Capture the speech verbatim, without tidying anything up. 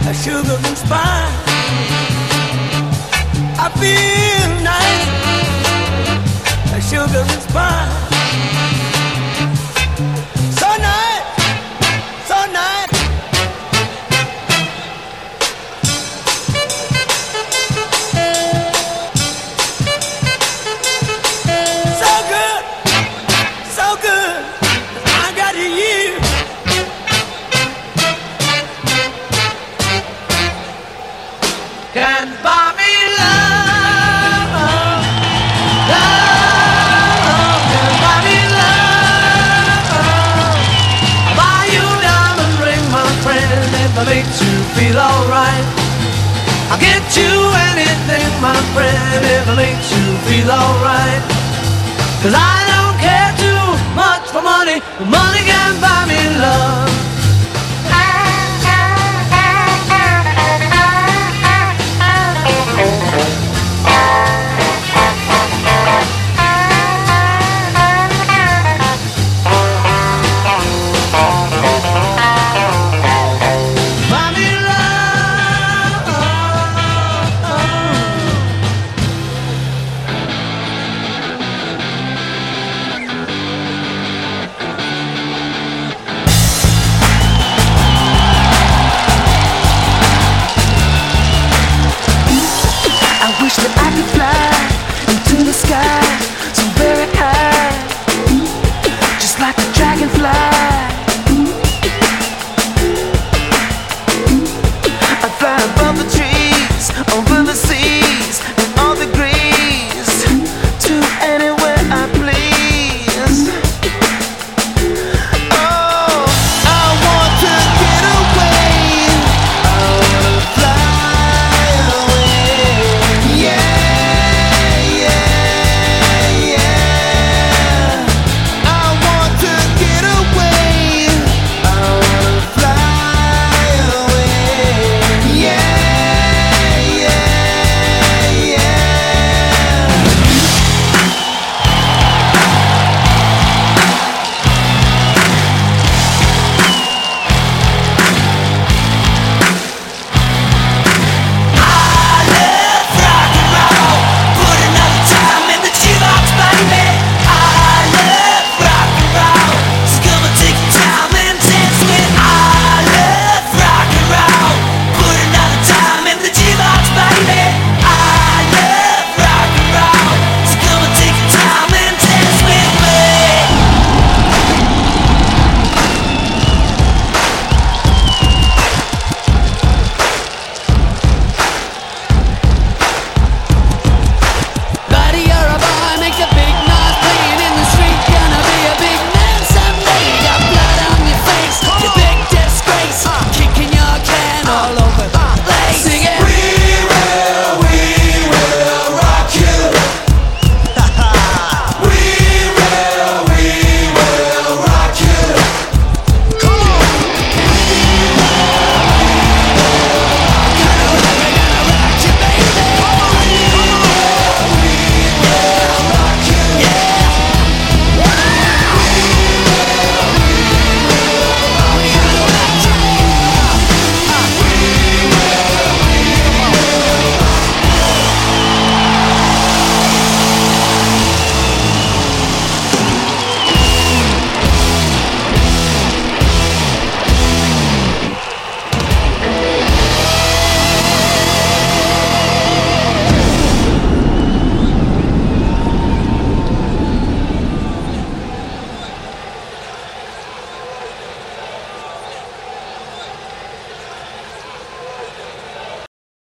sugar and spice. I feel nice, sugar and spice. So nice, so nice. So good, so good. I got you. Can buy me love, love, can buy me love. I'll buy you a diamond ring, my friend, if it makes you feel alright. I'll get you anything, my friend, if it makes you feel alright. Cause I don't care too much for money, but money can buy me love. That I could fly into the sky